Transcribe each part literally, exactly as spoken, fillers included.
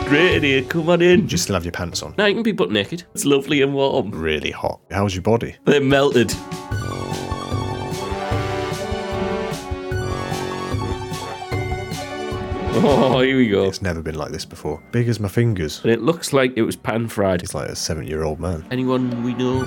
great in here. Come on in. You still have your pants on? No, you can be butt naked. It's lovely and warm. Really hot. How's your body? They're melted. Oh, here we go. It's never been like this before. Big as my fingers. And it looks like it was pan-fried. He's like a seventy-year-old man. Anyone we know?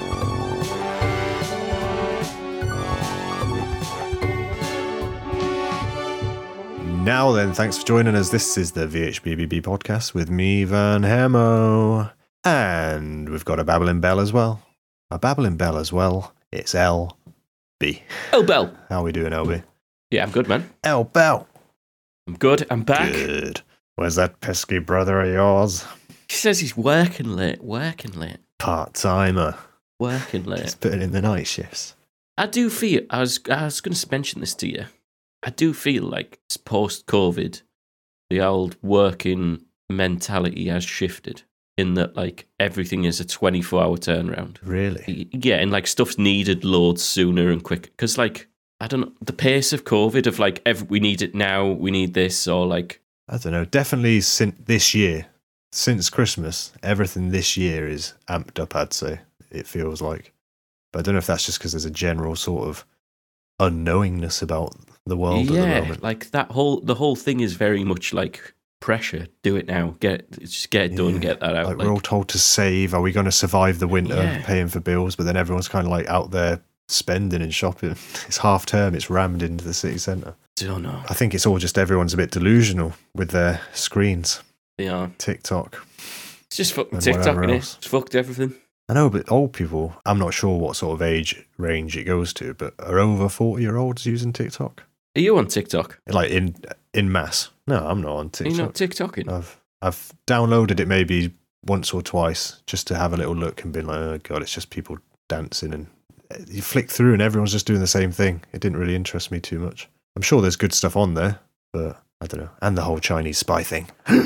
Now then, thanks for joining us. This is the V H B B B podcast with me, Van Hamo. And we've got a babbling bell as well. A babbling bell as well. It's L B. Oh, Bell. How are we doing, L B? Yeah, I'm good, man. L Bell. I'm good. I'm back. Good. Where's that pesky brother of yours? He says he's working late, working late, Part-timer. working late. He's putting in the night shifts. I do feel, I was, I was going to mention this to you. I do feel like it's post-COVID, the old working mentality has shifted in that, like, everything is a twenty-four hour turnaround. Really? Yeah, and, like, stuff's needed loads sooner and quicker. Because, like, I don't know, the pace of COVID of, like, every, we need it now, we need this, or, like... I don't know. Definitely since this year, since Christmas, everything this year is amped up, I'd say. It feels like. But I don't know if that's just because there's a general sort of unknowingness about the world yeah, at the moment. Like that whole the whole thing is very much like pressure. Do it now. Get just get it done. Yeah. Get that out. Like, like we're all told to save. Are we going to survive the winter, Yeah. paying for bills? But then everyone's kind of like out there spending and shopping. It's half term. It's rammed into the city centre. don't know. I think it's all just everyone's a bit delusional with their screens. They are. TikTok. It's just fucking And TikTok, whatever innit? else. It's fucked everything. I know, but old people, I'm not sure what sort of age range it goes to, but are over forty-year-olds using TikTok? Are you on TikTok? Like in in mass? No, I'm not on Are TikTok. you not TikToking? I've I've downloaded it maybe once or twice just to have a little look and been like, oh god, it's just people dancing, and you flick through and everyone's just doing the same thing. It didn't really interest me too much. I'm sure there's good stuff on there, but I don't know. And the whole Chinese spy thing.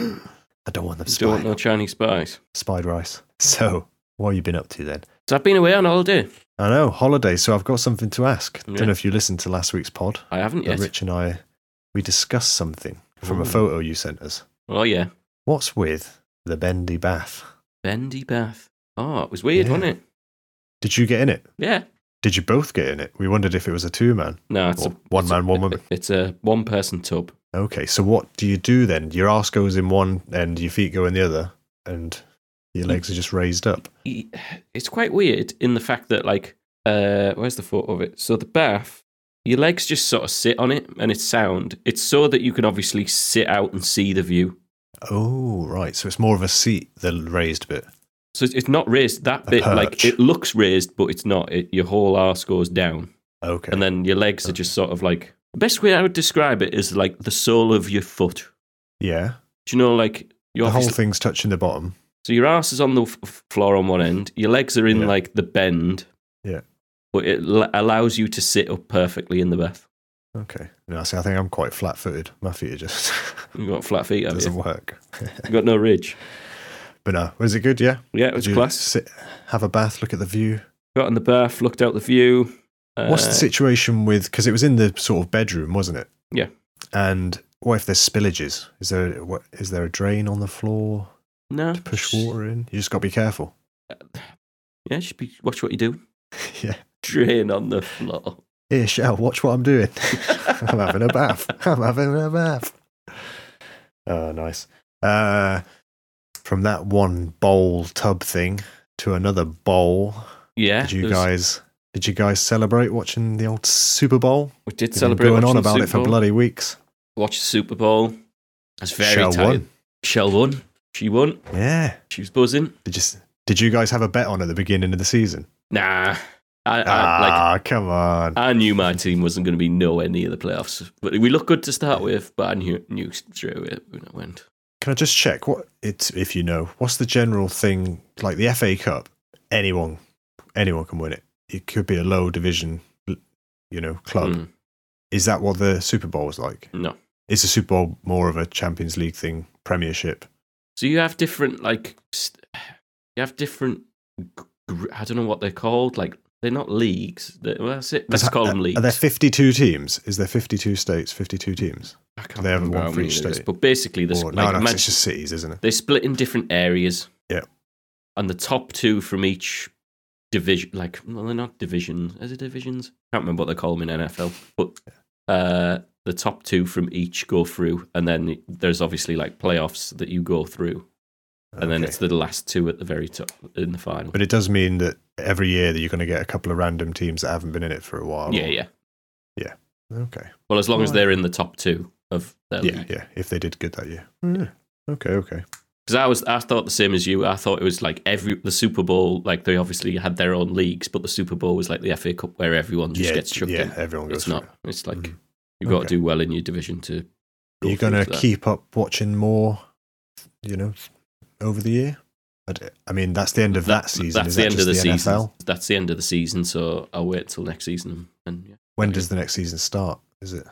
I don't want them You don't want spying. no Chinese spies. Spied rice. So, what have you been up to then? So I've been away on holiday. I know, holiday, so I've got something to ask. Yeah. Don't know if you listened to last week's pod. I haven't but yet. Rich and I, we discussed something from Ooh. a photo you sent us. Oh yeah, What's with the bendy bath? bendy bath. Oh, it was weird, Yeah. wasn't it? Did you get in it? Yeah. Did you both get in it? We wondered if it was a two-man. No, it's Or a one it's man, a, one woman. It's a one-person tub. Okay, so what do you do then? Your arse goes in one end, your feet go in the other, and your legs are just raised up. It's quite weird in the fact that, like, uh, where's the photo of it? So the bath, your legs just sort of sit on it, and it's sound. It's so that you can obviously sit out and see the view. Oh, right. So it's more of a seat, the raised bit. So it's not raised that A bit. Like perch. it looks raised, but it's not. It, your whole arse goes down, Okay. and then your legs are just sort of like. The best way I would describe it is like the sole of your foot. yeah. Do you know, like your The whole thing's touching the bottom. so your arse is on the f- floor on one end. Your legs are in Yeah. like the bend. Yeah. But it l- allows you to sit up perfectly in the bath. Okay. No, see, I think I'm quite flat-footed. My feet are just You've got flat feet, have doesn't you? work. You've got no ridge. But no, was it good? Yeah. Yeah, it was Did you class. sit, have a bath, look at the view? Got in the bath, looked out the view. Uh, What's the situation with? Because it was in the sort of bedroom, wasn't it? Yeah. And what if there's spillages? Is there what? Is there a drain on the floor No. to push water in? You just got to be careful. Yeah, just be, watch what you do. Yeah. Drain on the floor. Here, Shell, watch what I'm doing. I'm having a bath. I'm having a bath. Oh, nice. Uh, from that one bowl tub thing to another bowl. Yeah. Did you there was- guys? Did you guys celebrate watching the old Super Bowl? We did You've been celebrate going on watching the about it Super for Bowl. bloody weeks. Watched the Super Bowl. I was very Shell tired. won. Shell won. She won. Yeah. She was buzzing. Did you? Did you guys have a bet on at the beginning of the season? Nah. I, I, Ah, like, come on. I knew my team wasn't going to be nowhere near the playoffs. But we looked good to start with, but I knew, knew straight away when it went. Can I just check what it's if you know what's the general thing like the F A Cup? Anyone, anyone can win it. It could be a low division, you know, club. Mm, Is that what the Super Bowl is like? no. Is the Super Bowl more of a Champions League thing, Premiership? So you have different, like, st- you have different, gr- I don't know what they're called, like, they're not leagues. They're, well, that's it. Let's call them leagues. Are there fifty-two teams? Is there fifty-two states, fifty-two teams? I can't Do they have remember one how for many each there is, state? but basically, there's Or, like no, no, 'cause imagine- it's just cities, isn't it? they split in different areas. Yeah. And the top two from each division, like, well, they're not divisions. Is it divisions? I can't remember what they call them in N F L. But uh, the top two from each go through. And then there's obviously like playoffs that you go through. And then Okay. it's the last two at the very top in the final. But it does mean that every year that you're going to get a couple of random teams that haven't been in it for a while. Yeah, or- yeah. Okay. Well, as long as Right. they're in the top two of their Yeah, league. yeah. If they did good that year. Yeah. Okay, okay. Because I was, I thought the same as you. I thought it was like every the Super Bowl, like they obviously had their own leagues, but the Super Bowl was like the F A Cup where everyone just yeah, gets chucked yeah, in. everyone goes It's for not. it. It's like Mhm. you've got to Okay. do well in your division to. go Are you through going to to that. keep up watching more, you know, over the year? I d- I mean, that's the end of that, season. That's Is the that end just of the, the season. N F L? That's the end of the season. So I'll wait till next season. And, and yeah. When does the next season start? Is it?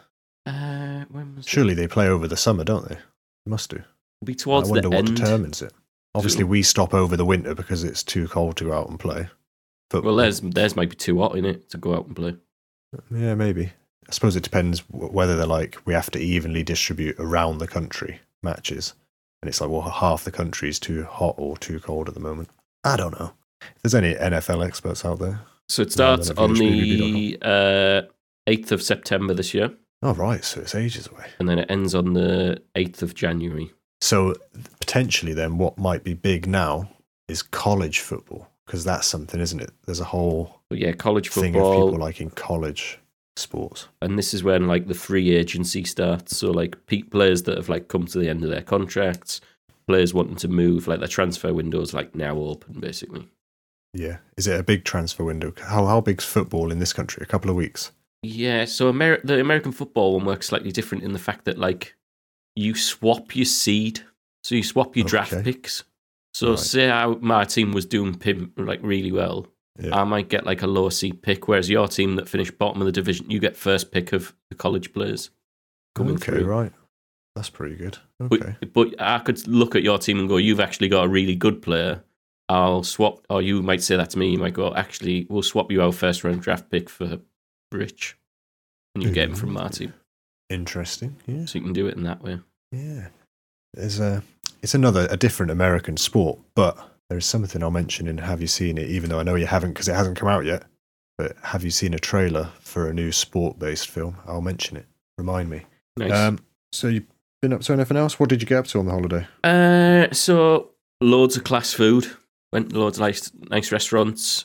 Uh, when was Surely it? they play over the summer, don't they? They must do. It'll be towards I wonder the what end. determines it. Obviously, we stop over the winter because it's too cold to go out and play. Football. Well, there's there's might be too hot in it to go out and play. Yeah, maybe. I suppose it depends w- whether they're like, we have to evenly distribute around the country matches. And it's like, well, half the country is too hot or too cold at the moment. I don't know. If there's any N F L experts out there. So it starts No, I don't on know if you the uh, eighth of September this year, Oh, right. So it's ages away. and then it ends on the eighth of January. So potentially then what might be big now is college football, because that's something, isn't it? There's a whole But yeah, college thing of football, people liking college sports. and this is when like the free agency starts. So like pe- players that have like come to the end of their contracts, players wanting to move, like their transfer windows like now open basically. Yeah. Is it a big transfer window? How how big's football in this country? A couple of weeks? Yeah, so Amer- the American football one works slightly different in the fact that like you swap your seed, so you swap your draft Okay. picks. So Right. say I, my team was doing pim like really well, Yeah. I might get like a lower seed pick, whereas your team that finished bottom of the division, you get first pick of the college players coming okay, through. right. That's pretty good. Okay. But, but I could look at your team and go, you've actually got a really good player. I'll swap, or you might say that to me. You might go, actually, we'll swap you our first round draft pick for Rich, and you get him from my team. Interesting. Yeah. So you can do it in that way. Yeah. There's a it's another a different American sport, but there's something I'll mention in Have You Seen It, even though I know you haven't because it hasn't come out yet. But have you seen a trailer for a new sport based film? I'll mention it. Remind me. Nice. Um so you've been up to anything else? What did you get up to on the holiday? Uh, so loads of class food. Went to loads of nice, nice restaurants.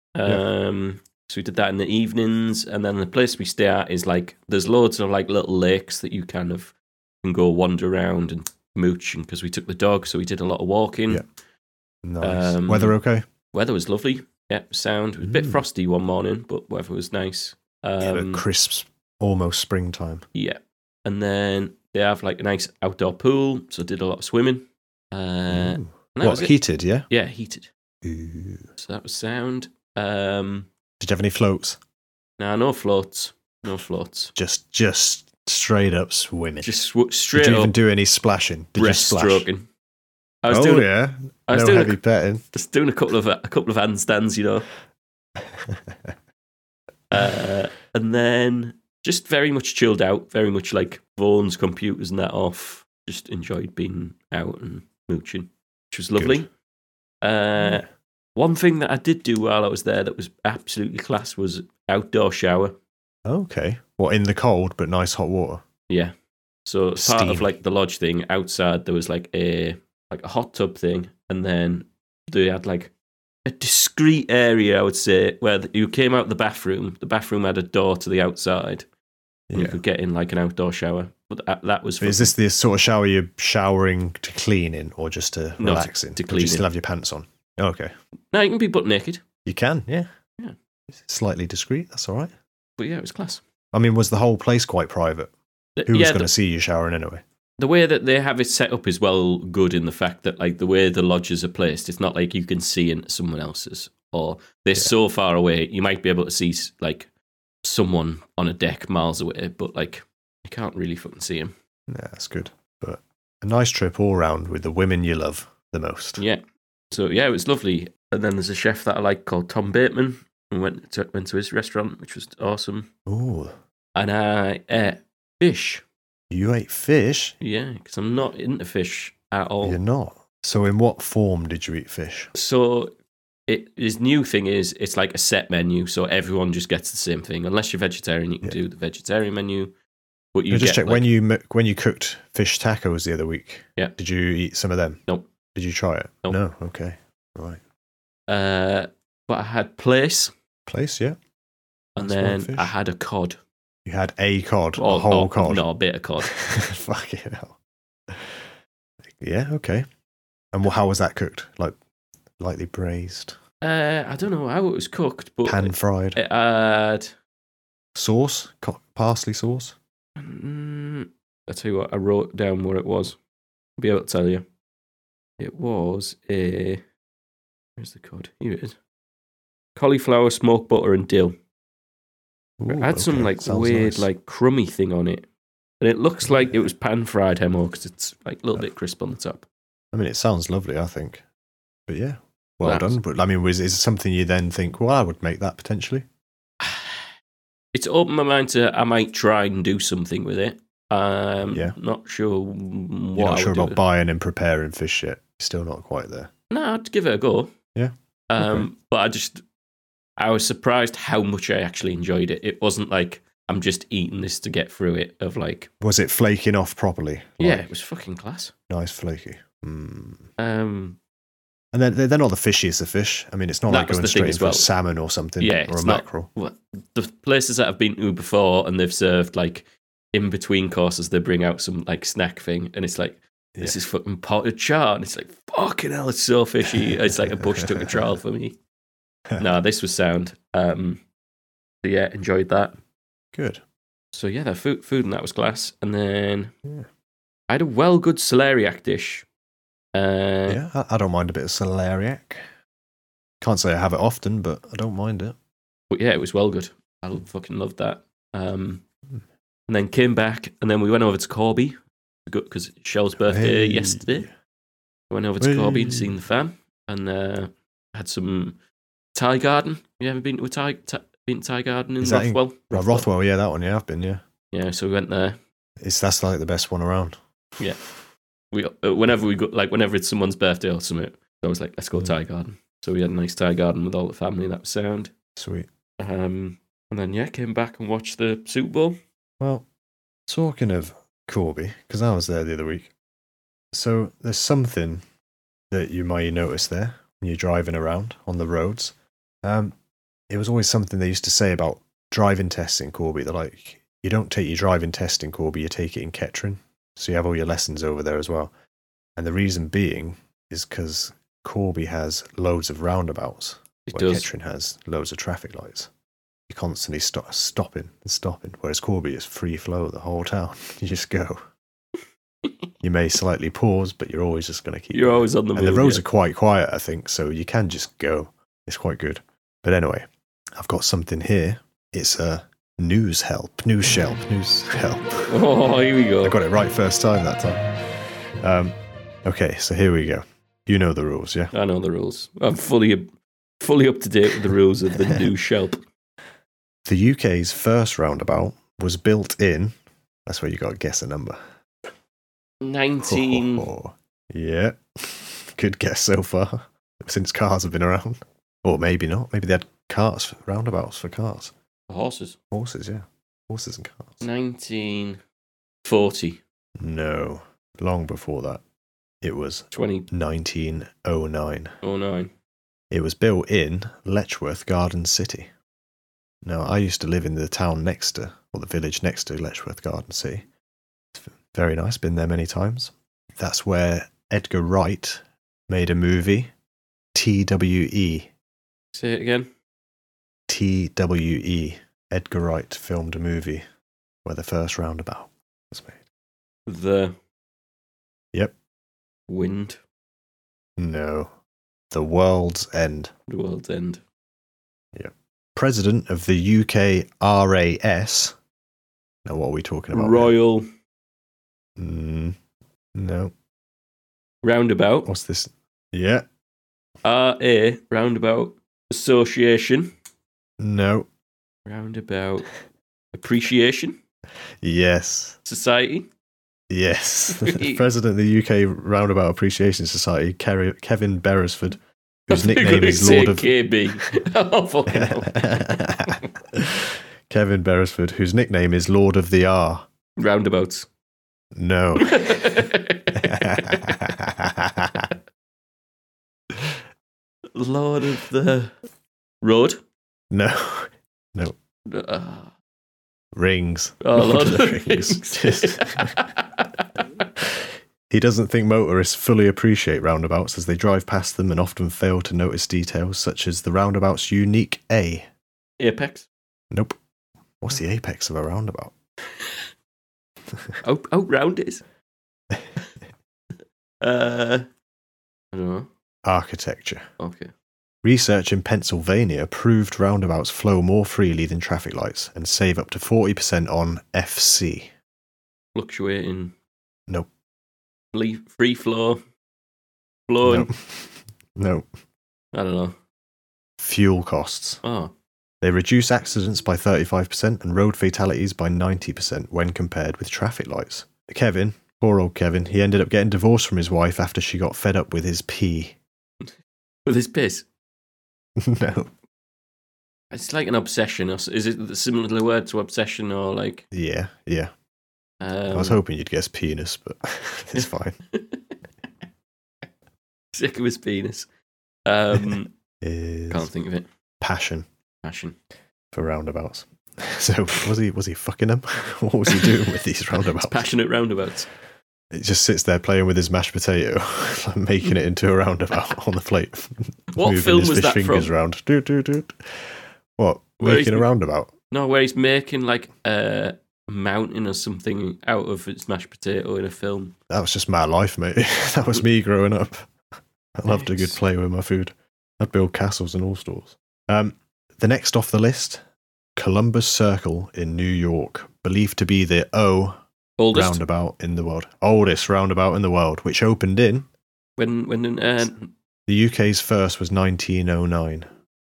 Um, so we did that in the evenings, and then the place we stay at is like there's loads of like little lakes that you kind of can go wander around and mooch. And because we took the dog, so we did a lot of walking. Yeah. Nice. Um, Weather okay? Weather was lovely. Yeah, sound. It was a bit Mm. frosty one morning, but weather was nice. Yeah, Um, but crisp, almost springtime. yeah, and then they have like a nice outdoor pool, so did a lot of swimming. Uh, Ooh. and that What, was it. heated, yeah? Yeah, heated. Ooh. So that was sound. Um, Did you have any floats? nah, no floats. No floats. Just just straight up swimming. Just sw- straight Did you even up do any splashing? Did you splash? breaststroking. I was oh doing. yeah, I was no doing heavy a, petting. just doing a couple of a couple of handstands, you know. Uh, and then just very much chilled out. Very much like phones, computers, and that off. Just enjoyed being out and mooching, which was lovely. Uh, one thing that I did do while I was there that was absolutely class was outdoor shower. Okay. What, in the cold but nice hot water? Yeah. So as part of Steam. like the lodge thing, outside there was like a like a hot tub thing, and then they had like a discreet area, I would say, where the- you came out the bathroom. The bathroom had a door to the outside, and you Yeah. could get in like an outdoor shower. But that, that was Is this the sort of shower you're showering to clean in or just to No, to- relax in? to Or do clean you still in. have your pants on? Okay. no, you can be butt naked. You can, yeah. Yeah. Slightly discreet, that's all right. But yeah, it was class. I mean, was the whole place quite private? The- Who was yeah, going the, to see you showering anyway? the way that they have it set up is well good in the fact that like the way the lodges are placed, it's not like you can see into someone else's, or they're Yeah. so far away you might be able to see like someone on a deck miles away, but like you can't really fucking see him. Yeah, that's good. But a nice trip all round with the women you love the most. Yeah. So yeah, it was lovely. And then there's a chef that I like called Tom Bateman, and went to, went to his restaurant, which was awesome. Ooh. And I ate fish. You ate fish? Yeah, because I'm not into fish at all. You're not. So in what form did you eat fish? So it, his new thing is it's like a set menu, so everyone just gets the same thing. Unless you're vegetarian, you can Yeah. do the vegetarian menu. But you No, just get, check like, when you m- when you cooked fish tacos the other week. Yeah. Did you eat some of them? Nope. Did you try it? Nope. No. Okay. Right. Uh, but I had plaice, Place. Yeah. and Smoked then fish. I had a cod. You had a cod, Or- a whole or- cod. No, a bit of cod. Fucking hell. Yeah. Okay. And wh- how was that cooked? Like lightly braised, Uh, I don't know how it was cooked, but pan fried, it had. sauce, co- parsley sauce. Mm, I'll tell you what, I wrote down what it was. I'll be able to tell you. It was a. Where's the cod? Here it is. Cauliflower, smoked butter, and dill. Ooh, It had some okay. like Sounds weird, nice. like crummy thing on it. And it looks like it was pan fried hemo because it's like a little bit crisp on the top. I mean, it sounds lovely. I think, but yeah, well Well, done. But I mean, was is it something you then think? Well, I would make that potentially. It's opened my mind to I might try and do something with it. Um, Yeah. Not sure what You're I not sure would do about with it. buying and preparing fish yet. Still not quite there. No, I'd give it a go. Yeah. Um, Okay. But I just, I was surprised how much I actually enjoyed it. It wasn't like I'm just eating this to get through it. Of like, Was it flaking off properly? yeah, Like, it was fucking class. nice flaky. Mm. Um, And they're, they're not the fishiest of fish. I mean, it's not That like was going the thing straight as in for well. a salmon or something, Yeah, or it's a not- mackerel. What the places that I've been to before, and they've served like in between courses, they bring out some like snack thing, and it's like this Yeah. is fucking potted char, and it's like fucking hell, it's so fishy. It's like a bush took a trial for me. No, this was sound. Um, so yeah, enjoyed that. Good. So yeah, the food, food and that was class, and then Yeah. I had a well good celeriac dish. Uh, Yeah, I, I don't mind a bit of celeriac. Can't say I have it often, but I don't mind it. But yeah, it was well good. I fucking loved that. Um, and then came back, and then we went over to Corby because Shell's birthday Hey. yesterday. We went over to Corby Hey. and seen the fam, and uh, had some Thai garden. You ever been to a Thai, Thai been to Thai garden in Is that in- Rothwell? Right, Rothwell, yeah, that one, yeah, I've been, yeah. Yeah, so we went there. It's that's like the best one around. We uh, whenever we go, like whenever it's someone's birthday or something, I was like, let's go Mm. Thai garden. So we had a nice Thai garden with all the family. That was sound. Sweet. Um, and then yeah, came back and watched the Super Bowl. Well, talking of Corby, because I was there the other week. So there's something that you might notice there when you're driving around on the roads. Um, it was always something they used to say about driving tests in Corby. They're like, you don't take your driving test in Corby, you take it in Kettering. So you have all your lessons over there as well. And the reason being is because Corby has loads of roundabouts, It where does. Kettering has loads of traffic lights. You're constantly stop, stopping and stopping, whereas Corby is free flow the whole town. You just go. You may slightly pause, but you're always just going to keep You're going. always on the And move. the roads yeah. are quite quiet, I think, so you can just go. It's quite good. But anyway, I've got something here. It's a news help, news shelf, news help. Oh, here we go. I got it right first time that time. Um, okay, so here we go. You know the rules, yeah? I know the rules. I'm fully fully up to date with the rules of the new Shelp. The U K's first roundabout was built in. That's where you got to guess a number. Nineteen. Yeah. Good guess so far. Since cars have been around. Or maybe not. Maybe they had carts, roundabouts for cars. Horses. Horses, yeah. Horses and cars. Nineteen forty. No. Long before that. It was Twenty nineteen oh nine. oh nine. It was built in Letchworth Garden City. Now, I used to live in the town next to, or the village next to Letchworth Garden City. It's very nice, been there many times. That's where Edgar Wright made a movie, T W E. Say it again. T W E. Edgar Wright filmed a movie where the first roundabout was made. The Yep. Wind. No. The World's End. The World's End. President of the U K R A S. Now, what are we talking about? Royal Mm, no. Roundabout. What's this? Yeah. R A Roundabout Association. No. Roundabout Appreciation Yes. Society. Yes. The president of the U K Roundabout Appreciation Society, Kerry, Kevin Beresford, whose nickname is Lord of K B. Oh, fucking hell. Kevin Beresford, whose nickname is Lord of the R. Roundabouts. No. Lord of the Road. No. No. Uh, Rings. oh, Lord, Lord of of the the Rings. Rings. He doesn't think motorists fully appreciate roundabouts as they drive past them and often fail to notice details such as the roundabout's unique A. Apex. Nope. What's the apex of a roundabout? Out, out round it. uh, I don't know. Architecture. Okay. Research in Pennsylvania proved roundabouts flow more freely than traffic lights and save up to forty percent on F C. Fluctuating. Nope. Free, free flow. Flowing. Nope. Nope. I don't know. Fuel costs. Oh. They reduce accidents by thirty-five percent and road fatalities by ninety percent when compared with traffic lights. Kevin, poor old Kevin, he ended up getting divorced from his wife after she got fed up with his pee. With his piss? No. It's like an obsession. Or, is it similar to the word to obsession or like... Yeah, yeah. Um, I was hoping you'd guess penis, but it's fine. Sick of his penis. Um, Is can't think of it. passion Passion. for roundabouts. So was he was he fucking them? What was he doing with these roundabouts? It's passionate roundabouts. It just sits there playing with his mashed potato, making it into a roundabout on the plate. What Moving film his was fish that fingers from? round. Doot, doot, doot. What? Where Making he's- a roundabout? No, where he's making like a mountain or something out of its mashed potato in a film. That was just my life, mate. That was me growing up. I loved a good Yes. play with my food. I'd build castles in all stores. Um, the next off the list, Columbus Circle in New York, believed to be the O Oldest. roundabout in the world. Oldest roundabout in the world, which opened in... When when uh, The U K's first was nineteen oh nine.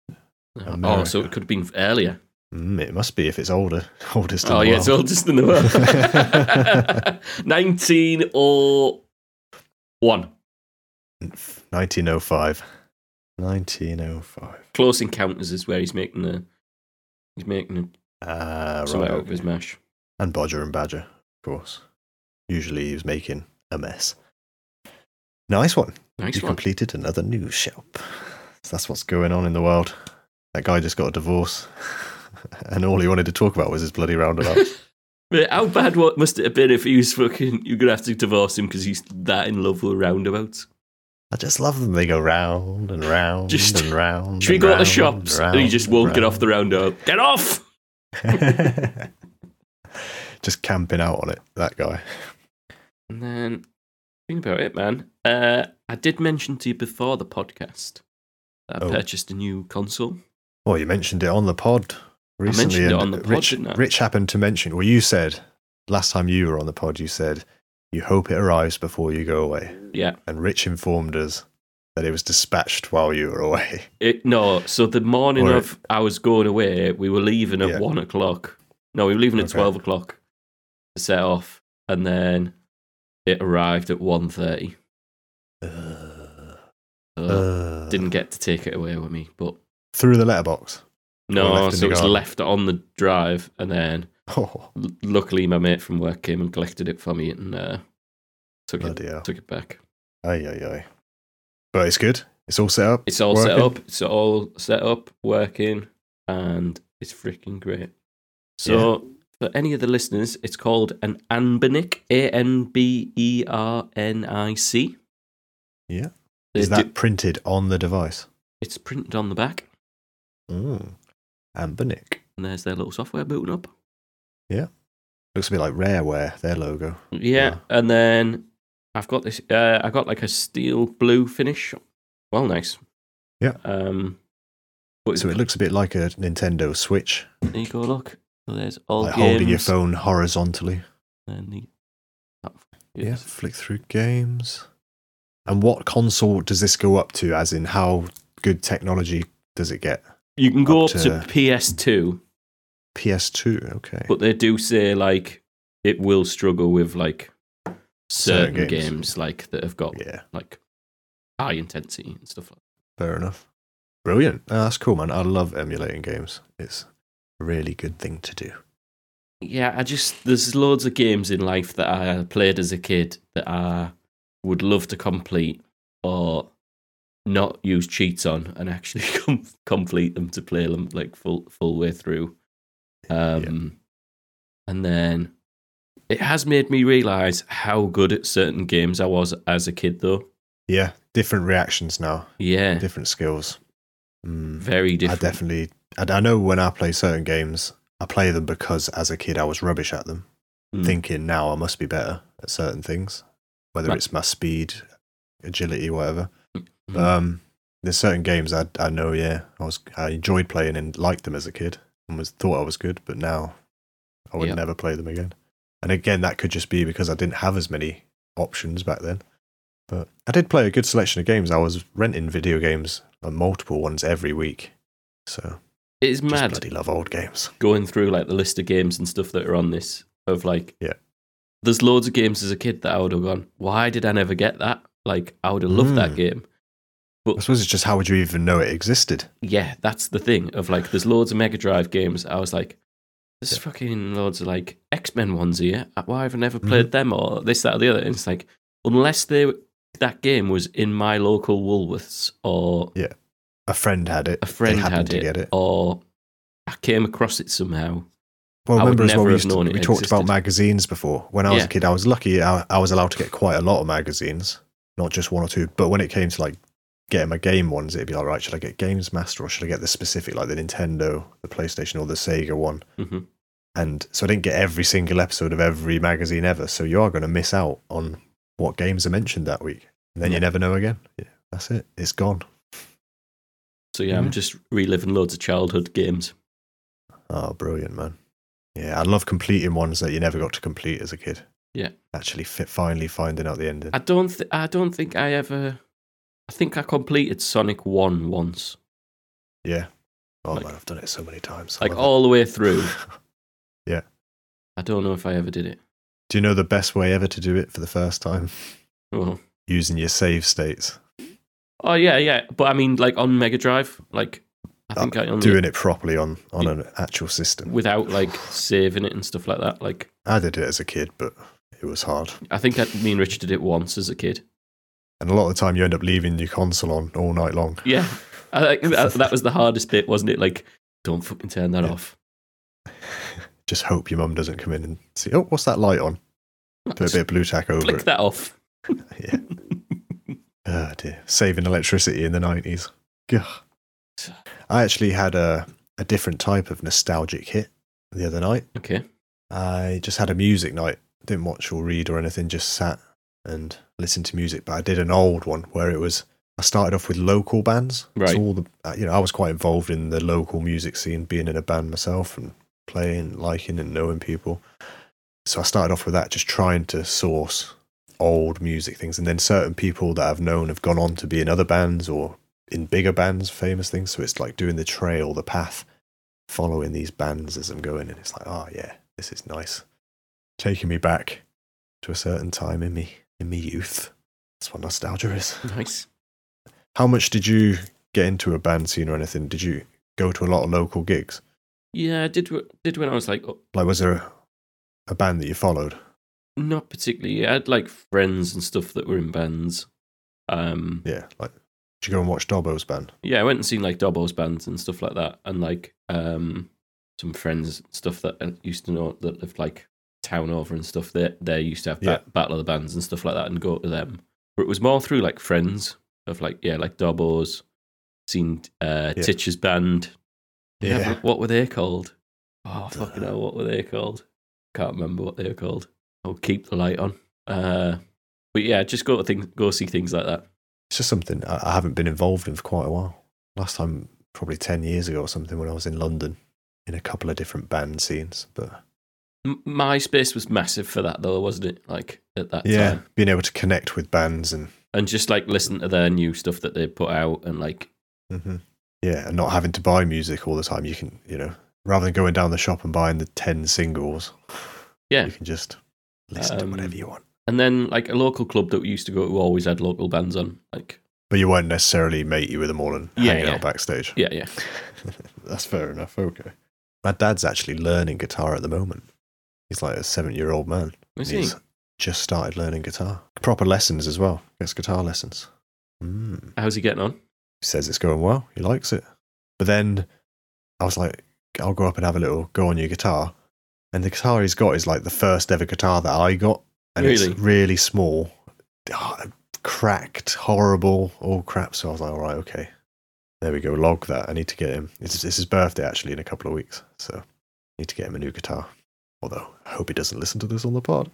oh, so it could have been earlier. Mm, it must be if it's older. Oldest in Oh the yeah, world. it's oldest in the world. Nineteen oh one. nineteen oh five. nineteen oh five. Close Encounters is where he's making the he's making Ah, something right. out of his mash. And Bodger and Badger, of course. Usually he was making a mess. Nice one. Nice You one. completed another news shelf. So that's what's going on in the world. That guy just got a divorce. And all he wanted to talk about was his bloody roundabout. Mate, how bad what must it have been if he was fucking you're gonna have to divorce him because he's that in love with roundabouts? I just love them. They go round and round Just- and round. Should we and go to the round shops? And, And he just round won't and get off the roundabout. Get off! round. Just camping out on it, that guy. And then think about it, man. Uh, I did mention to you before the podcast that I Oh. purchased a new console. Well, you mentioned it on the pod recently. mentioned it and on the pod, Rich, didn't I? Rich happened to mention, well, you said, last time you were on the pod, you said, you hope it arrives before you go away. Yeah. And Rich informed us that it was dispatched while you were away. It, no, so the morning Or- of I was going away, we were leaving at Yeah. one o'clock. No, we were leaving at Okay. twelve o'clock to set off, and then it arrived at one thirty. Uh, So uh, didn't get to take it away with me, but through the letterbox. no, left in so the it was garden. left on the drive, and then Oh, l- luckily my mate from work came and collected it for me and uh, took bloody it hell. took it back. Aye, aye, aye. But it's good. It's all set up. It's all set working? up. It's all set up, working, and it's freaking great. So, for any of the listeners, it's called an Anbernic, A N B E R N I C. Yeah. They Is do- that printed on the device? It's printed on the back, Mm. Amber Nick. and there's their little software booting up. Looks a bit like Rareware, their logo. Yeah, Yeah. and then I've got this. Uh, I got like a steel blue finish. Well, nice. Yeah. Um. But So it looks a bit like a Nintendo Switch, There you go. Look. So there's all like games. holding your phone horizontally. And the, oh, Yeah, yes. flick through games. And what console does this go up to? As in, how good technology does it get? You can go up, Up to, to- P S two, P S two, okay. but they do say like it will struggle with like certain, Certain games. games. like that have got Yeah, like high intensity and stuff like fair enough. Brilliant. Oh, that's cool, man. I love emulating games. It's a really good thing to do. that. Yeah, I just there's loads of games in life that I played as a kid that I would love to complete or not use cheats on and actually com- complete them to play them like full full way through. Um, and then it has made me realize how good at certain games I was as a kid, though. Yeah, different reactions now, Yeah, different skills. Mm, very I different. definitely, I, I know when I play certain games, I play them because as a kid I was rubbish at them, Mm. thinking now I must be better at certain things, whether Right. it's my speed, agility, whatever. Mhm. Um, there's certain games I I know, yeah, I was I enjoyed playing and liked them as a kid and was thought I was good, but now I would Yep. never play them again. And again, that could just be because I didn't have as many options back then. But I did play a good selection of games. I was renting video games, like multiple ones every week. So It is just mad bloody love old games. going through like the list of games and stuff that are on this. Of like, Yeah. there's loads of games as a kid that I would have gone, why did I never get that? Like, I would have loved that Mm. game. I suppose it's just how would you even know it existed? Yeah, that's the thing. Of like, there's loads of Mega Drive games. I was like, there's Yeah. fucking loads of like X-Men ones here. Why have I never Mm-hmm. played them or this, that, or the other? And it's like, unless they that game was in my local Woolworths or A friend had it. a friend they happened had to it, get it. or I came across it somehow. Well, I would remember as well, never we, have used to, known it we talked about existed. magazines before. When I was Yeah. a kid, I was lucky I, I was allowed to get quite a lot of magazines, not just one or two. But when it came to like getting my game ones, it'd be like, right, should I get Games Master or should I get the specific, like the Nintendo, the PlayStation, or the Sega one? hmm And so I didn't get every single episode of every magazine ever. So you are going to miss out on what games are mentioned that week. And then Yeah. you never know again. Yeah, that's it. It's gone. So yeah, I'm Yeah. just reliving loads of childhood games. Oh, brilliant, man. Yeah, I love completing ones that you never got to complete as a kid. Yeah. Actually, fit, finally finding out the ending. I don't. Th- I don't think I ever. I think I completed Sonic One once, Yeah. Oh, Like- man, I've done it so many times. I like love all the way through. it. Yeah. I don't know if I ever did it. Do you know the best way ever to do it for the first time? Oh, Using your save states. oh yeah, yeah. But I mean, like on Mega Drive, like I think I only Doing it properly on, on an actual system. without like saving it and stuff like that. Like I did it as a kid, but it was hard. I think I, me and Rich did it once as a kid. And a lot of the time you end up leaving your console on all night long. Yeah, I, think that, that was the hardest bit, wasn't it? Like, don't fucking turn that Yeah. off. Just hope your mum doesn't come in and see, oh, what's that light on? Put a bit of blue tack over Flick it. that off. Yeah. Oh dear. Saving electricity in the nineties. Gah. I actually had a, a different type of nostalgic hit the other night. Okay. I just had a music night. Didn't watch or read or anything, just sat and listened to music. But I did an old one where it was, I started off with local bands. Right. So all the, uh, you know, I was quite involved in the local music scene, being in a band myself and playing, liking and knowing people. So I started off with that, just trying to source old music things. And then certain people that I've known have gone on to be in other bands or in bigger bands, famous things. So it's like doing the trail, the path, following these bands as I'm going. And it's like, oh yeah, this is nice. Taking me back to a certain time in me, in me youth. That's what nostalgia is. Nice. How much did you get into a band scene or anything? Did you go to a lot of local gigs? Yeah, I did w- did when I was like, oh, Like, was there a, a band that you followed? not particularly. I had like friends and stuff that were in bands. Um, Yeah, like, did you go and watch Dobbo's band? yeah, I went and seen like Dobbo's bands and stuff like that, and like um, some friends and stuff that I used to know that lived like town over and stuff. They they used to have Yeah. ba- battle of the bands and stuff like that, and go to them. But it was more through like friends of like yeah, like Dobbo's, seen uh, Yeah. Titch's band. Yeah, Yeah. but what were they called? Oh fucking hell, what were they called? Can't remember what they were called. Oh, Keep the Light On. Uh, but yeah, just go to things, go see things like that. It's just something I, I haven't been involved in for quite a while. Last time, probably ten years ago or something, when I was in London in a couple of different band scenes. But M- MySpace was massive for that though, wasn't it? Like at that yeah, time, being able to connect with bands and and just like listen to their new stuff that they put out, and like mhm. Yeah, and not having to buy music all the time. You can, you know, rather than going down the shop and buying the ten singles, Yeah. you can just listen Um, to whatever you want. And then like a local club that we used to go to always had local bands on. Like, But you weren't necessarily matey with them all and Yeah, hanging yeah. out backstage. yeah, yeah. That's fair enough. Okay. My dad's actually learning guitar at the moment. He's like a seven-year-old man. Is He's he? just started learning guitar. Proper lessons as well. Gets guitar lessons. Mm. How's he getting on? He says it's going well. He likes it. But then I was like, I'll go up and have a little go on your guitar. And the guitar he's got is like the first ever guitar that I got. And Really? it's really small. Oh, cracked, horrible, all crap. So I was like, all right, okay. There we go, log that. I need to get him. It's, it's his birthday actually in a couple of weeks. So I need to get him a new guitar. Although I hope he doesn't listen to this on the pod.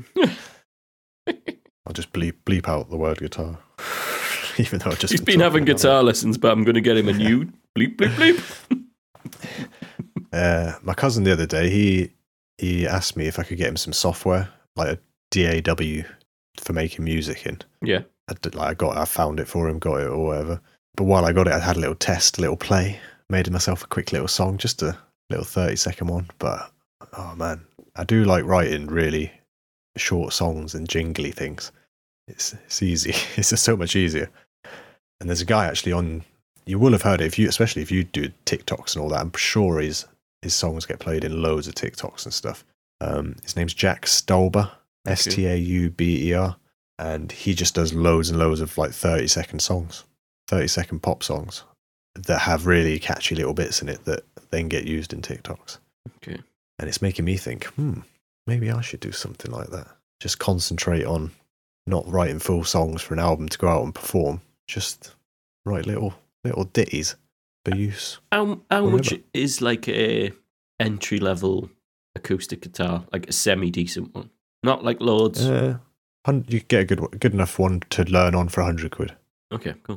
I'll just bleep bleep out the word guitar. Even though I just He's been having guitar lessons, but I'm going to get him a new bleep, bleep, bleep. Uh, my cousin the other day, he he asked me if I could get him some software, like a D A W for making music in. Yeah. I, did, like, I got, I found it for him, got it or whatever. But while I got it, I had a little test, a little play, made myself a quick little song, just a little thirty second one. But oh man, I do like writing really short songs and jingly things. It's it's easy. It's just so much easier. And there's a guy actually on. You will have heard it if you, especially if you do TikToks and all that. I'm sure his his songs get played in loads of TikToks and stuff. Um, his name's Jack Stauber, S T A U B E R, and he just does loads and loads of like thirty second songs, thirty second pop songs that have really catchy little bits in it that then get used in TikToks. Okay. And it's making me think, hmm, maybe I should do something like that. Just concentrate on not writing full songs for an album to go out and perform. Just write little little ditties for use. How how Whatever. much is like a entry level acoustic guitar, like a semi decent one? Not like loads. Uh, hun- you get a good one- good enough one to learn on for a hundred quid. Okay, cool.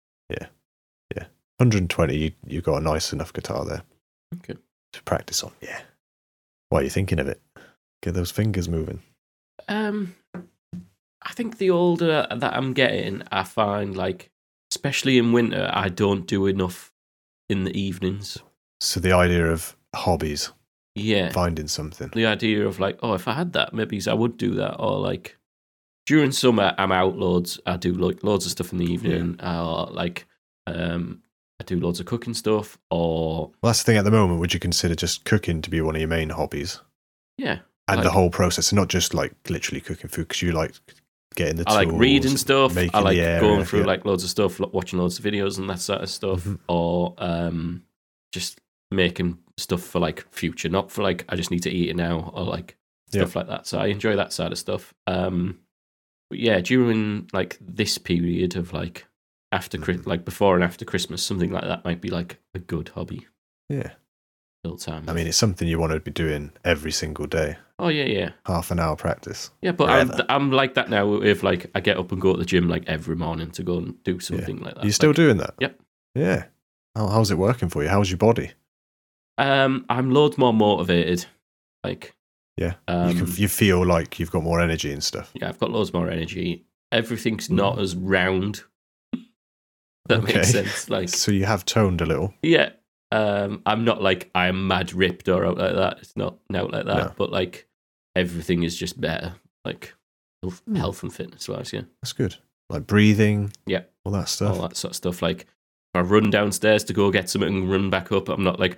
Hundred and twenty. You you got a nice enough guitar there. Okay. To practice on. Yeah. Why are you thinking of it? Get those fingers moving. Um, I think the older that I'm getting, I find like, especially in winter, I don't do enough in the evenings. So the idea of hobbies, Yeah. finding something. The idea of like, oh, if I had that, maybe I would do that. Or like during summer, I'm out loads. I do like loads of stuff in the evening. Or like, um, I do loads of cooking stuff. Or Well, that's the thing at the moment. Would you consider just cooking to be one of your main hobbies? yeah, And like- the whole process, and not just like literally cooking food, because you like getting the I like tools reading and stuff. making I like the area, going through yeah. like loads of stuff, like watching loads of videos and that sort of stuff, Mhm. or um, just making stuff for like future, not for like I just need to eat it now or like stuff like that. So I enjoy that side of stuff. Um, but yeah, during like this period of like after Chri- like before and after Christmas, something like that might be like a good hobby. Yeah. Full time. I mean, it's something you want to be doing every single day. oh yeah, yeah, Half an hour practice. yeah. But I'm, Forever. I'm like that now. If like I get up and go to the gym like every morning to go and do something like that. Are you still Like, doing that? Yep. Yeah. How, how's it working for you? How's your body? Um, I'm loads more motivated. Like, Yeah. um, you can, you feel like you've got more energy and stuff. yeah, I've got loads more energy. Everything's not as round. That Okay. makes sense. Like, So you have toned a little. yeah, um, I'm not like I'm mad ripped or out like that. It's not out like that. No. But like, everything is just better. Like, health, Hmm. health and fitness wise, yeah, That's good. Like breathing. Yeah. All that stuff. all that sort of stuff. Like, if I run downstairs to go get something and run back up, I'm not like.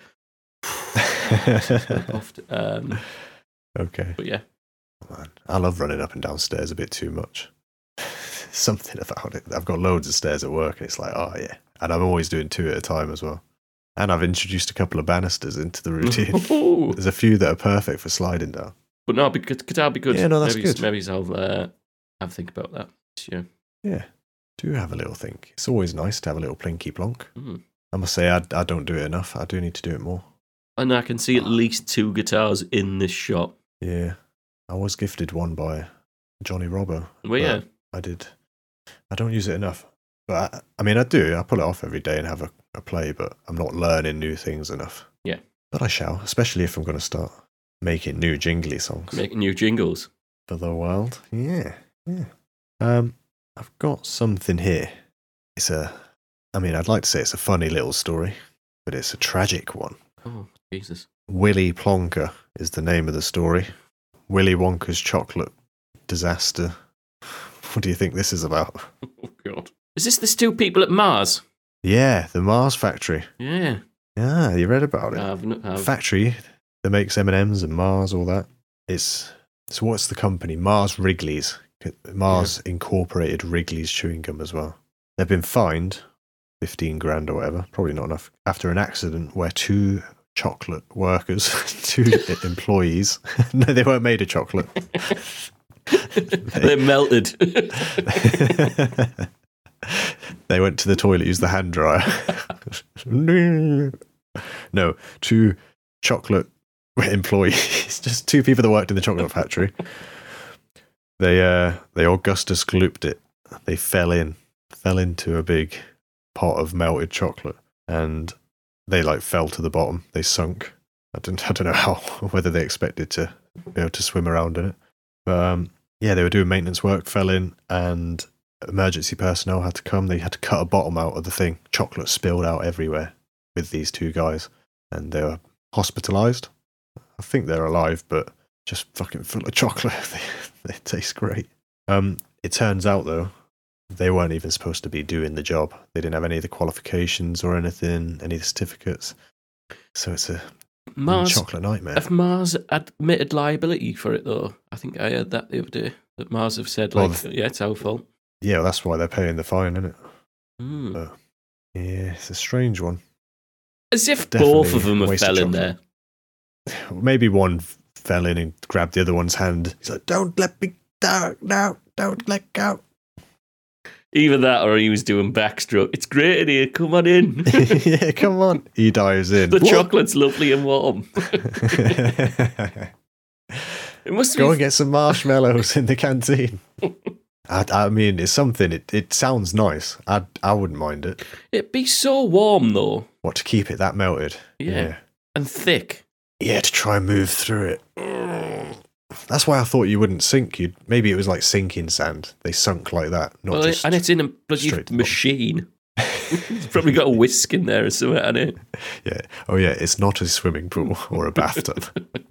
puffed. Um, Okay. but yeah, Man, I love running up and down stairs a bit too much. Something about it. I've got loads of stairs at work, and it's like, oh yeah. And I'm always doing two at a time as well. And I've introduced a couple of banisters into the routine. Ooh. There's a few that are perfect for sliding down. But no, because guitar be good. Yeah, no, that's maybe, good. Maybe I'll uh, have a think about that this year. Yeah, do have a little think. It's always nice to have a little plinky plonk. Mm. I must say, I, I don't do it enough. I do need to do it more. And I can see at least two guitars in this shop. Yeah, I was gifted one by Johnny Robbo. Well, yeah, but I did. I don't use it enough. But I, I mean, I do. I pull it off every day and have a, a play, but I'm not learning new things enough. Yeah. But I shall, especially if I'm going to start making new jingly songs making new jingles. for the world. Yeah, yeah. Um, I've got something here. It's a I mean, I'd like to say it's a funny little story, but it's a tragic one. Oh, Jesus. Willy Plonker is the name of the story. Willy Wonka's chocolate disaster. What do you think this is about? Oh, God. Is this the two people at Mars? Yeah, the Mars factory. Yeah. Yeah, you read about it. I've, n- I've, Factory that makes M and M's and Mars, all that. It's so what's the company? Mars Wrigley's. Mars yeah. Incorporated Wrigley's chewing gum as well. They've been fined fifteen grand or whatever, probably not enough, after an accident where two chocolate workers, two employees, no, they weren't made of chocolate. they, They're melted. They went to the toilet, used the hand dryer. No, two chocolate employees, just two people that worked in the chocolate factory. They uh, they Augustus glooped it. They fell in, fell into a big pot of melted chocolate, and they like fell to the bottom. They sunk. I don't, I don't know how, whether they expected to be able to swim around in it. But um, yeah, they were doing maintenance work, fell in, and emergency personnel had to come. They had to cut a bottom out of the thing. Chocolate spilled out everywhere with these two guys, and they were hospitalised. I think they're alive, but just fucking full of chocolate. they, they taste great. Um, it turns out, though, they weren't even supposed to be doing the job. They didn't have any of the qualifications or anything, any of the certificates. So it's a Mars, chocolate nightmare. Have Mars admitted liability for it, though? I think I heard that the other day. That Mars have said, like, well, yeah, it's our fault. Yeah, well, that's why they're paying the fine, isn't it? Mm. So, yeah, it's a strange one. As if Definitely both of them have fell in there. Maybe one fell in and grabbed the other one's hand. He's like, don't let me down, no, don't let go. Either that or he was doing backstroke. It's great in here, come on in. Yeah, come on. He dives in. The what? chocolate's lovely and warm. It must Go be... and get some marshmallows in the canteen. I, I mean, it's something, it, it sounds nice. I I wouldn't mind it. It'd be so warm, though. What, to keep it that melted? Yeah. Yeah. And thick. Yeah, to try and move through it. That's why I thought you wouldn't sink. You'd, maybe it was like sinking sand. They sunk like that. Not well, just and it's in a bloody machine. It's probably got a whisk in there or something, hasn't it? Yeah. Oh, yeah, it's not a swimming pool or a bathtub.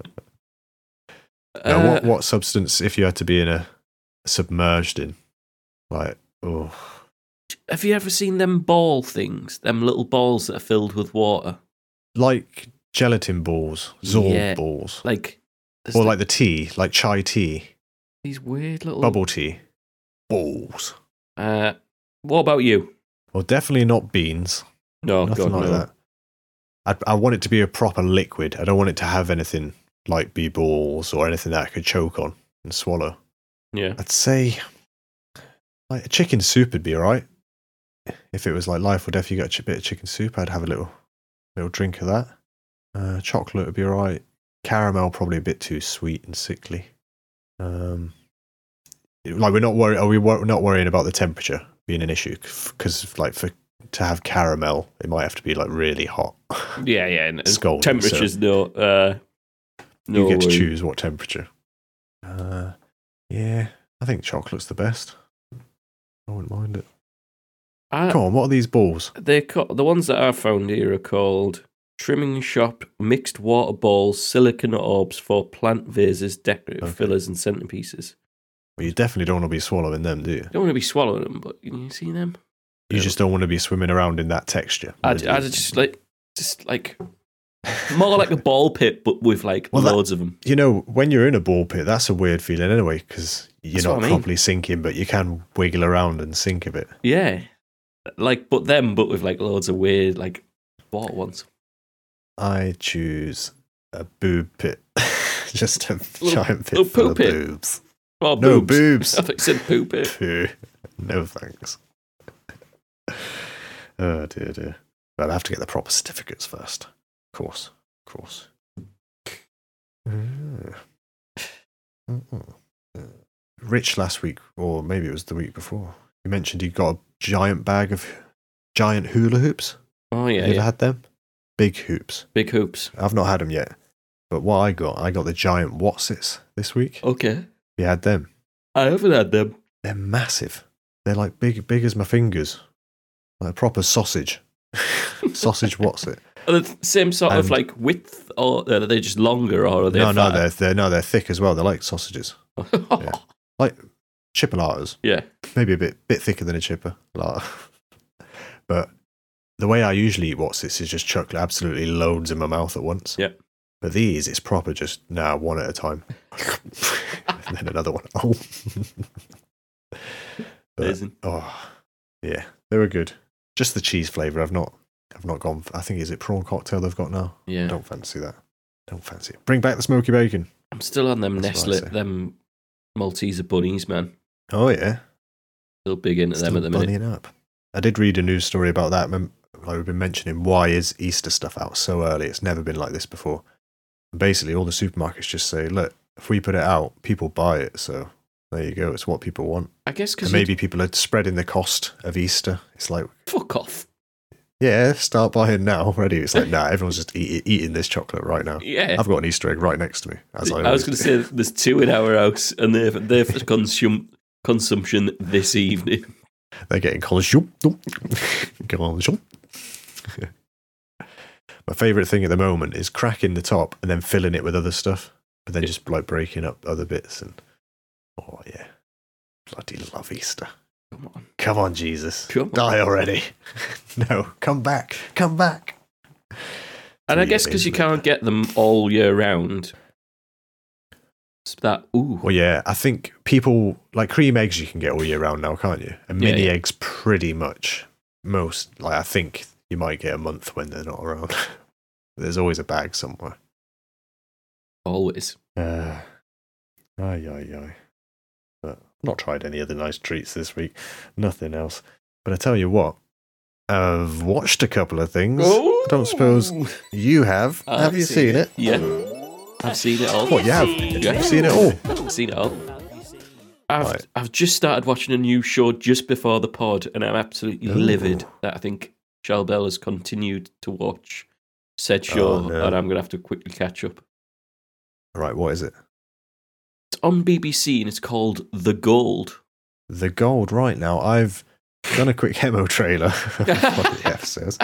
Uh, now, what, what substance, if you had to be in a submerged in? Like, oh. Have you ever seen them ball things? Them little balls that are filled with water? Like gelatin balls, Zorb yeah, balls. Like, or like the tea, like chai tea. These weird little... Bubble tea. Balls. Uh, what about you? Well, definitely not beans. No, Nothing God, like no. that. I, I want it to be a proper liquid. I don't want it to have anything like be balls or anything that I could choke on and swallow. Yeah. I'd say like a chicken soup would be alright. If it was like life or death, you got a bit of chicken soup, I'd have a little little drink of that. Uh, chocolate would be alright. Caramel probably a bit too sweet and sickly. Um, like we're not worried. Are we wor- not worrying about the temperature being an issue? Because like for to have caramel, it might have to be like really hot. Yeah, yeah. And Scalding, temperature's so no. Uh, no you get to worry. choose what temperature. Uh, yeah, I think chocolate's the best. I wouldn't mind it. I, Come on, what are these balls? They're co- the ones that I found here are called Trimming Shop Mixed Water Balls, Silicon Orbs for Plant Vases, Decorative Okay. Fillers and Centerpieces. Well, you definitely don't want to be swallowing them, do you? Don't want to be swallowing them, but you see them? You Yeah. just don't want to be swimming around in that texture. I'd, I'd just like, just like, more like a ball pit, but with like Well, that- loads of them. You know, when you're in a ball pit, that's a weird feeling anyway, because you're That's not what I mean. properly sinking, but you can wiggle around and sink a bit. Yeah. Like, but them, but with like loads of weird, like, water ones. I choose a boob pit. Just a Little- giant pit little full poo of pit. boobs. Oh, No, boobs. boobs. I thought you said poo pit. Poo. No thanks. Oh dear, dear. But I have to get the proper certificates first. Of course, of course. Mm. Mm-mm. Uh, Rich last week, or maybe it was the week before, you mentioned you got a giant bag of giant hula hoops. Oh, yeah, Have you yeah. ever had them? Big hoops. Big hoops. I've not had them yet. But what I got, I got the giant Watsits this week. Okay. You had them. I haven't had them. They're massive. They're like big, big as my fingers. like a proper sausage. Sausage, what's it? Are they the same sort And- of like width, or are they just longer, or are they? No, no, fatter? they're, they're no, they're thick as well. They're like sausages, yeah. like chipolatas. Yeah. Maybe a bit bit thicker than a chipper. But the way I usually eat what's this is just chuck absolutely loads in my mouth at once. Yeah. But these, it's proper just now nah, one at a time, and then another one. Oh, but, Amazing. oh, yeah, they were good. Just the cheese flavour. I've not, I've not gone. I think is it prawn cocktail they've got now. Yeah. Don't fancy that. Don't fancy it. Bring back the smoky bacon. I'm still on them That's what I Nestle, say. them Malteser bunnies, man. Oh yeah, Still big into them still at the minute. bunnying up. I did read a news story about that. Mem- Like we've been mentioning, why is Easter stuff out so early? It's never been like this before. And basically, all the supermarkets just say, look, if we put it out, people buy it. So there you go. It's what people want. I guess And because maybe people are spreading the cost of Easter. It's like, fuck off. yeah, start buying now already. It's like, nah, everyone's just eat, eating this chocolate right now. Yeah. I've got an Easter egg right next to me. As I, I was always going to do. say there's two in our house, and they're they're for consum- consumption this evening. They're getting consumed. Consumed. My favourite thing at the moment is cracking the top and then filling it with other stuff, but then Yeah. just like breaking up other bits. And oh yeah, bloody love Easter. Come on. Come on, Jesus, Come on. die already. No, come back, come back. And I Yeah, guess because you isn't it? can't get them all year round. It's that, ooh. Well, yeah, I think people like cream eggs you can get all year round now, can't you? And Yeah, mini yeah. eggs, pretty much most. Like I think you might get a month when they're not around. There's always a bag somewhere. Always. Uh, ay, ay, ay. But I've not tried any other nice treats this week. Nothing else. But I tell you what, I've watched a couple of things. I don't suppose you have. I've have you seen it? Yeah. I've seen it all. What, you have? Yeah. You've seen it all? I've seen it all. I've, Right. I've just started watching a new show just before the pod, and I'm absolutely Ooh. livid that I think Charles Bell has continued to watch said show, Oh, no. and I'm going to have to quickly catch up. Right, what is it? It's on B B C, and it's called The Gold. The Gold, right now. I've done a quick Hemo trailer of what the F says.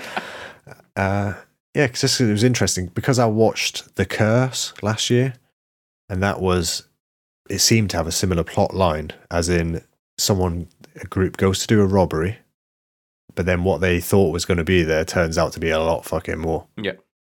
Uh, yeah, because it was interesting because I watched The Curse last year, and that was, it seemed to have a similar plot line, as in someone, a group goes to do a robbery, but then what they thought was going to be there turns out to be a lot fucking more. Yeah.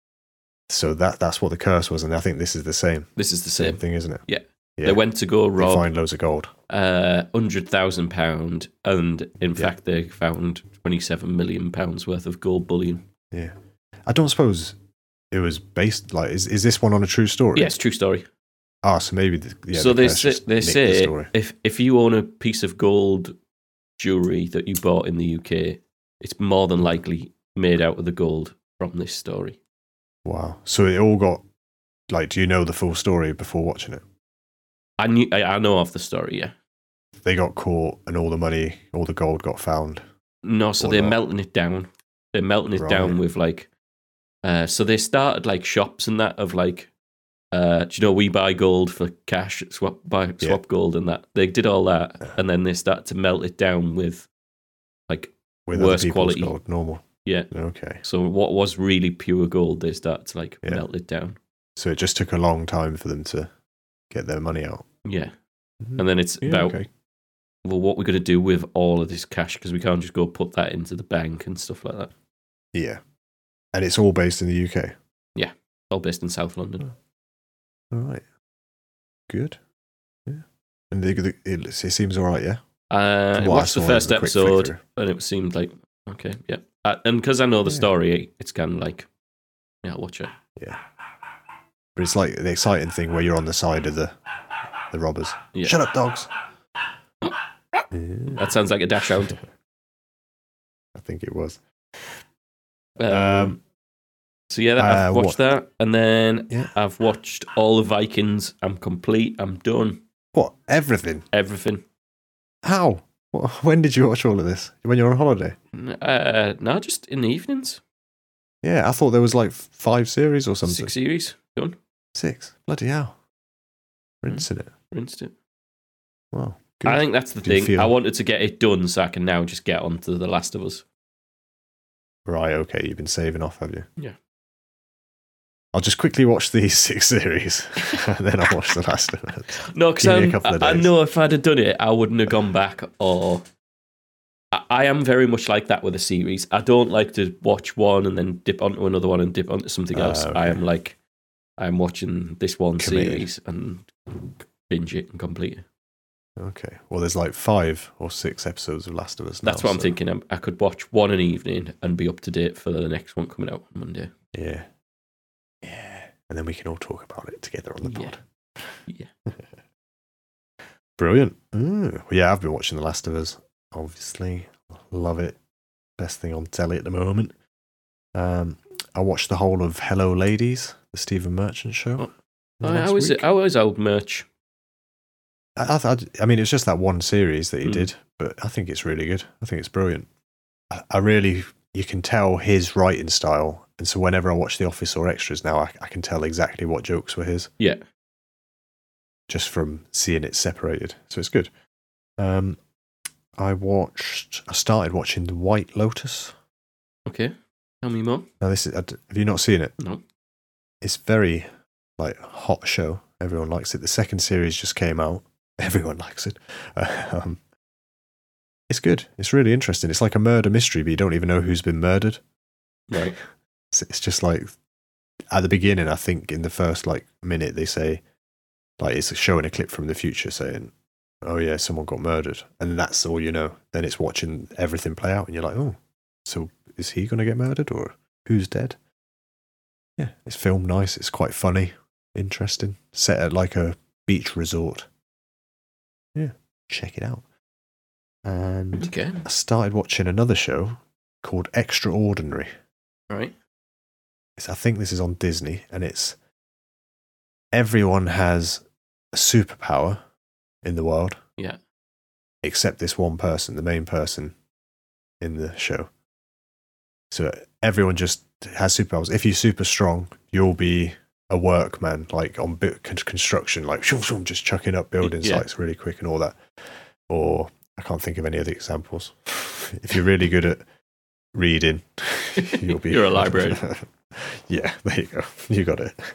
So that that's what The Curse was, and I think this is the same. This is the Same same. thing, isn't it? Yeah. Yeah. They went to go They rob find loads of gold. uh, one hundred thousand pounds, and in Yeah. fact, they found twenty-seven million pounds worth of gold bullion. Yeah. I don't suppose it was based, like, is, is this one on a true story? Yes, true story. Ah, so maybe, the, yeah. so the they Curse say, just they nicked the say story. if, if you own a piece of gold jewellery that you bought in the U K, it's more than likely made out of the gold from this story. Wow. So it all got, like, do you know the full story before watching it? I knew, I, I know of the story, yeah. They got caught and all the money, all the gold got found. No, so Or they're not. melting it down. They're melting it Right. down with like, uh, so they started like shops and that of like, uh, do you know we buy gold for cash, swap buy swap Yeah. gold and that. They did all that, and then they started to melt it down with like With worse other people's quality. gold, normal. Yeah. Okay. So what was really pure gold, they started to like Yeah. melt it down. So it just took a long time for them to get their money out. Yeah, and then it's Yeah, about okay. well, what we're going to do with all of this cash because we can't just go put that into the bank and stuff like that. Yeah. And it's all based in the U K. All based in South London. All right. Good. Yeah. And the, the, it, it seems all right, yeah? Uh, I From what I watched the saw, first it was a quick episode, flick and it seemed like okay, yeah. Uh, and because I know the Yeah. story, it's kind of like, yeah, I'll watch it. Yeah. But it's like the exciting thing where you're on the side of the the robbers. Yeah. Shut up, dogs. That sounds like a dash out. I think it was. Um, Um, so yeah, that, I've uh, watched what- that, and then Yeah. I've watched all the Vikings. I'm complete. I'm done. What? Everything? Everything. How? Wh- When did you watch all of this? When you were on holiday? Uh, no, just in the evenings. Yeah, I thought there was like f- five series or something. Six series done. Six. Bloody hell. Rinsing it. Rinsed it. Wow. Good. I think that's the Do you thing. feel- I wanted to get it done so I can now just get on to The Last of Us. Right, okay, you've been saving off, have you? Yeah. I'll just quickly watch these six series, and then I'll watch The Last of Us. No, because I, I know if I'd have done it, I wouldn't have gone back. Or I, I am very much like that with a series. I don't like to watch one and then dip onto another one and dip onto something else. Uh, okay. I am like, I'm watching this one Committed. series and binge it and complete it. Okay. Well, there's like five or six episodes of Last of Us now. That's what so. I'm thinking. I could watch one an evening and be up to date for the next one coming out on Monday. Yeah. Yeah. And then we can all talk about it together on the pod. Yeah. yeah. Brilliant. Ooh. Well, yeah, I've been watching The Last of Us, obviously. Love it. Best thing on telly at the moment. Um, I watched the whole of Hello Ladies, the Stephen Merchant show. Oh, how is it? How is old Merch? I, I, I mean, it's just that one series that he mm. did, but I think it's really good. I think it's brilliant. I, I really, you can tell his writing style. And so whenever I watch The Office or Extras now, I, I can tell exactly what jokes were his. Yeah. Just from seeing it separated. So it's good. Um, I watched, I started watching The White Lotus. Okay. Tell me more. Now this is, have you not seen it? No. It's very, like, hot show. Everyone likes it. The second series just came out. Everyone likes it. Um, it's good. It's really interesting. It's like a murder mystery, but you don't even know who's been murdered. Right. It's, it's just like, at the beginning, I think in the first like minute, they say, like it's showing a clip from the future saying, oh yeah, someone got murdered. And that's all you know. Then it's watching everything play out and you're like, oh, so is he going to get murdered or who's dead? Yeah, it's filmed nice. It's quite funny, interesting. Set at like a beach resort. Yeah, check it out. And okay. I started watching another show called Extraordinary. Right. It's, I think this is on Disney, and it's everyone has a superpower in the world. Yeah. Except this one person, the main person in the show. So everyone just has superpowers. If you're super strong, you'll be a workman, like on construction, like shoo, shoo, just chucking up building yeah. sites really quick and all that. Or I can't think of any other examples. If you're really good at reading, you'll be. You're a librarian. Yeah, there you go. You got it.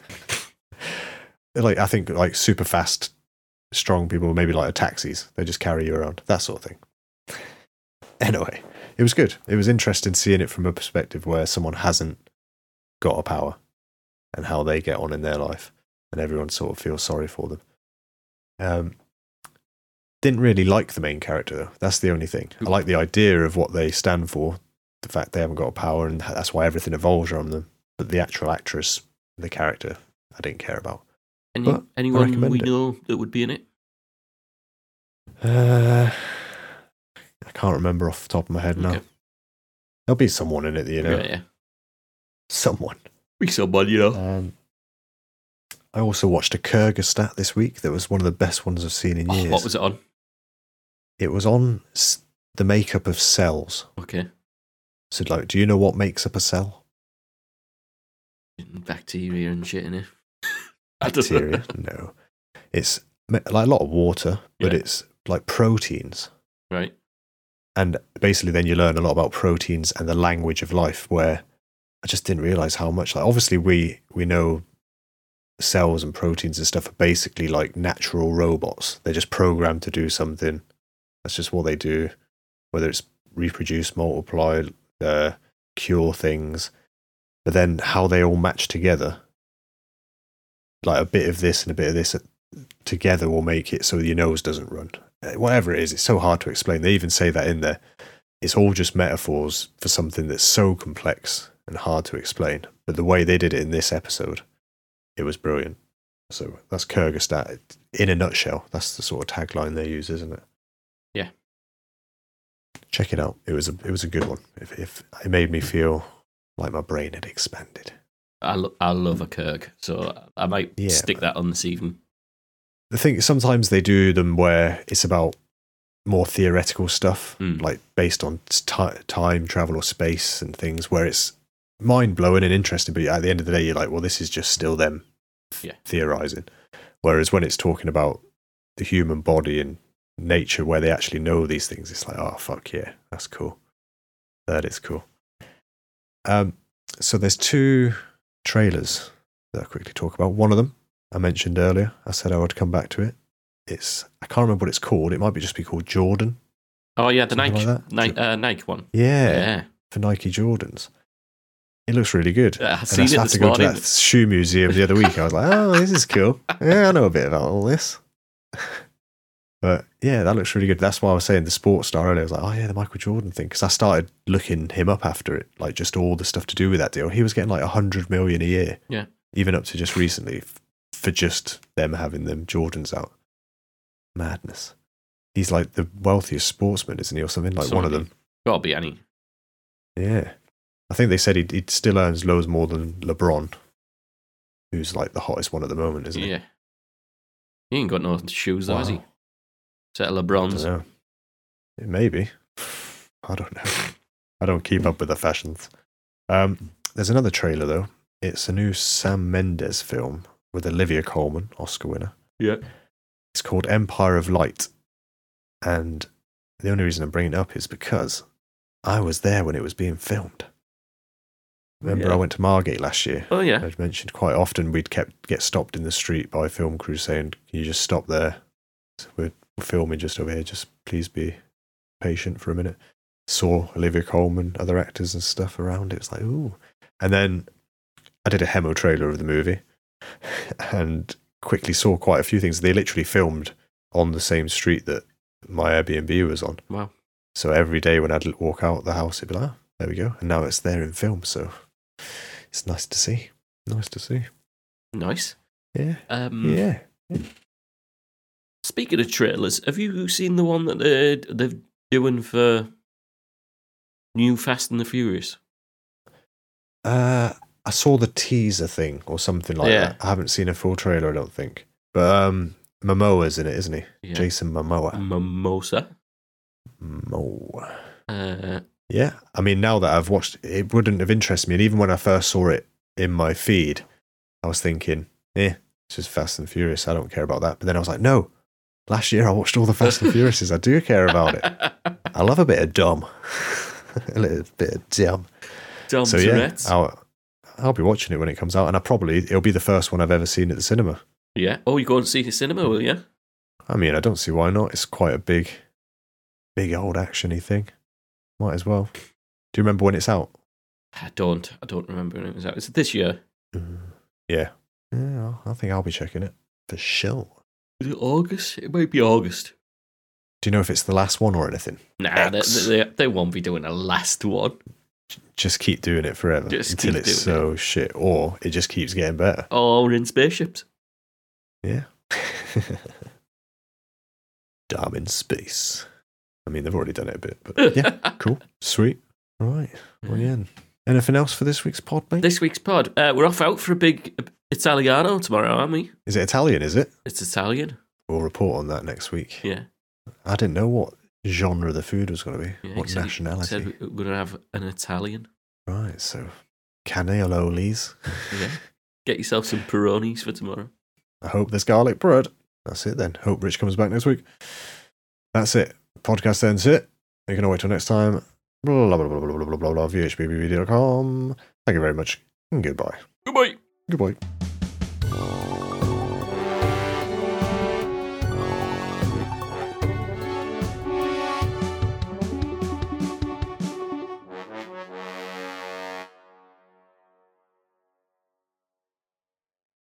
Like I think, like super fast, strong people, maybe like taxis. They just carry you around, that sort of thing. Anyway, it was good. It was interesting seeing it from a perspective where someone hasn't got a power. And how they get on in their life, and everyone sort of feels sorry for them. Um, didn't really like the main character, though. That's the only thing. I like the idea of what they stand for, the fact they haven't got a power, and that's why everything evolves around them. But the actual actress, the character, I didn't care about. Any, anyone we it. know that would be in it? Uh, I can't remember off the top of my head now. Okay. There'll be someone in it, you know. Yeah, yeah. Someone. Be someone, you know. Um, I also watched a Kyrgyzstan this week. That was one of the best ones I've seen in years. Oh, what was it on? It was on the makeup of cells. Okay. So, like, do you know what makes up a cell? Bacteria and shit in it. Bacteria? No. It's like a lot of water, but yeah. It's like proteins. Right. And basically then you learn a lot about proteins and the language of life, where I just didn't realize how much, like, obviously we, we know cells and proteins and stuff are basically like natural robots. They're just programmed to do something. That's just what they do, whether it's reproduce, multiply, uh, cure things. But then how they all match together, like a bit of this and a bit of this together will make it so your nose doesn't run. Whatever it is, it's so hard to explain. They even say that in there. It's all just metaphors for something that's so complex and hard to explain. But the way they did it in this episode, it was brilliant. So that's Kyrgyzstan in a nutshell. That's the sort of tagline they use, isn't it? Yeah. Check it out. It was a it was a good one. If if it made me feel like my brain had expanded. I lo- I love a Kyrg, so I might yeah, stick that on this evening. The thing is, sometimes they do them where it's about more theoretical stuff, mm. like based on t- time travel or space and things, where it's mind blowing and interesting. But at the end of the day, you're like, well, this is just still them yeah. theorizing. Whereas when it's talking about the human body and nature, where they actually know these things, it's like, oh fuck yeah, that's cool. That is cool. Um, so there's two trailers that I'll quickly talk about. One of them I mentioned earlier. I said I would come back to it. It's I can't remember what it's called. It might be just be called Jordan. Oh yeah, the Something Nike, like that. Nike, uh, Nike one. Yeah, Yeah, for Nike Jordans. It looks really good. Uh, I've And seen I it had this to go morning. to that shoe museum the other week. I was like, oh, this is cool. Yeah, I know a bit about all this. But yeah, that looks really good. That's why I was saying the sports star earlier. I was like, oh yeah, the Michael Jordan thing. Because I started looking him up after it, like just all the stuff to do with that deal. He was getting like a hundred million a year. Yeah. Even up to just recently f- for just them having them Jordans out. Madness. He's like the wealthiest sportsman, isn't he, or something? Like one of them. Gotta be any. Yeah. I think they said he he still earns loads more than LeBron, who's like the hottest one at the moment, isn't he? Yeah. He ain't got no shoes, though, Wow. has he? Set of I LeBrons. don't know. Maybe. I don't know. I don't keep up with the fashions. Um, there's another trailer, though. It's a new Sam Mendes film with Olivia Colman, Oscar winner. Yeah. It's called Empire of Light. And the only reason I'm bringing it up is because I was there when it was being filmed. Remember, Yeah. I went to Margate last year. Oh yeah. I'd mentioned quite often we'd kept get stopped in the street by film crews saying, "Can you just stop there? We're filming just over here. Just please be patient for a minute." Saw Olivia Colman, other actors and stuff around. It was like, ooh. And then I did a Hemo trailer of the movie and quickly saw quite a few things. They literally filmed on the same street that my Airbnb was on. Wow. So every day when I'd walk out the house, it'd be like, oh, there we go. And now it's there in film. So it's nice to see. Nice to see. Nice. Yeah. Um, Yeah. Speaking of trailers, have you seen the one that they're, they're doing for new Fast and the Furious? Uh, I saw the teaser thing or something like Yeah. that. I haven't seen a full trailer, I don't think. But um, Momoa's in it, isn't he? Yeah. Jason Momoa. Mimosa. Mo. Uh, Yeah. I mean, now that I've watched it, it wouldn't have interested me. And even when I first saw it in my feed, I was thinking, eh, it's just Fast and Furious. I don't care about that. But then I was like, no. Last year I watched all the Fast and Furiouses. I do care about it. I love a bit of dumb. a little bit of dumb. Dom So yeah, Tourette's. I'll, I'll be watching it when it comes out. And I probably, it'll be the first one I've ever seen at the cinema. Yeah. Oh, you go and see the cinema, will you? I mean, I don't see why not. It's quite a big, big old action-y thing. Might as well. Do you remember when it's out? I don't. I don't remember when it was out. Is it this year? Yeah. Yeah, I think I'll be checking it. For sure. Is it August? It might be August. Do you know if it's the last one or anything? Nah, they, X. they, they won't be doing a last one. Just keep doing it forever Just until keep it's doing so shit, or it just keeps getting better. Oh, we're in spaceships. Yeah. Damn in space. I mean, they've already done it a bit, but yeah, cool, sweet. All right. Well, yeah. Anything else for this week's pod, mate? This week's pod. Uh, we're off out for a big Italiano tomorrow, aren't we? Is it Italian? Is it? It's Italian. We'll report on that next week. Yeah. I didn't know what genre the food was going to be. yeah what he said- nationality? Said we- we're going to have an Italian. Right. So, cannellolis. Yeah. Get yourself some Peronis for tomorrow. I hope there's garlic bread. That's it then. Hope Rich comes back next week. That's it. Podcast ends it. You can wait till next time. Blah, blah, blah, blah, blah, blah, blah, blah, v h b b v d dot com. Thank you very much. And goodbye. Goodbye. Goodbye.